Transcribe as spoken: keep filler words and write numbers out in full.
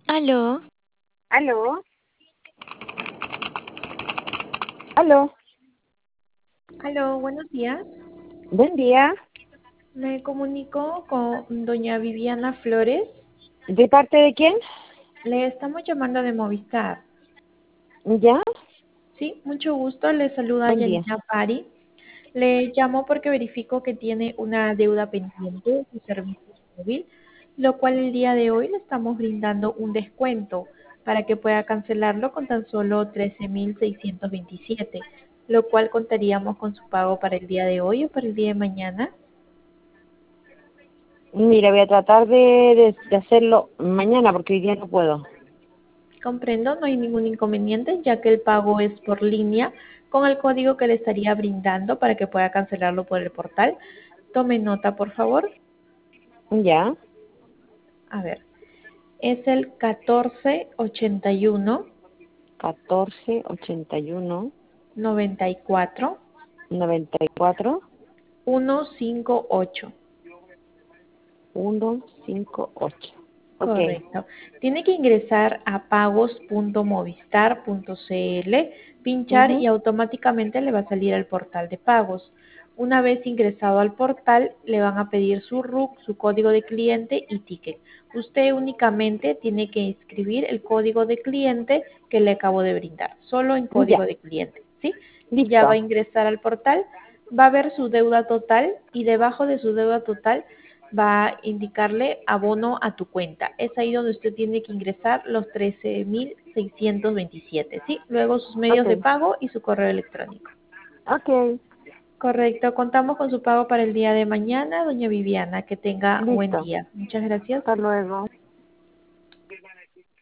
Aló, ¿Aló? ¿Aló? aló, buenos días. Buen día. Me comunico con doña Viviana Flores. ¿De parte de quién? Le estamos llamando de Movistar. ¿Ya? Sí, mucho gusto. Le saluda Buen día. Yanina Pari. Le llamo porque verifico que tiene una deuda pendiente de su servicio móvil, lo cual el día de hoy le estamos brindando un descuento para que pueda cancelarlo con tan solo trece mil seiscientos veintisiete, lo cual contaríamos con su pago para el día de hoy o para el día de mañana. Mira, voy a tratar de, de, de hacerlo mañana porque hoy día no puedo. Comprendo, no hay ningún inconveniente, ya que el pago es por línea con el código que le estaría brindando para que pueda cancelarlo por el portal. Tome nota, por favor. ¿Ya? A ver, es el catorce ochenta y uno catorce ochenta y uno noventa y cuatro noventa y cuatro ciento cincuenta y ocho. ciento cincuenta y ocho. Ok. Correcto. Tiene que ingresar a pagos punto movistar punto cl, pinchar y Mhm. automáticamente le va a salir al portal de pagos. Una vez ingresado al portal, le van a pedir su R U C, su código de cliente y ticket. Usted únicamente tiene que inscribir el código de cliente que le acabo de brindar, solo en código Ya. de cliente, ¿sí? Ya va a Listo. ingresar al portal, va a ver su deuda total y debajo de su deuda total va a indicarle abono a tu cuenta. Es ahí donde usted tiene que ingresar los trece mil seiscientos veintisiete, ¿sí? Luego sus medios de Ok. pago y su correo electrónico. Ok. Correcto, contamos con su pago para el día de mañana, doña Viviana. Que tenga buen Listo. día. Muchas gracias. Hasta luego.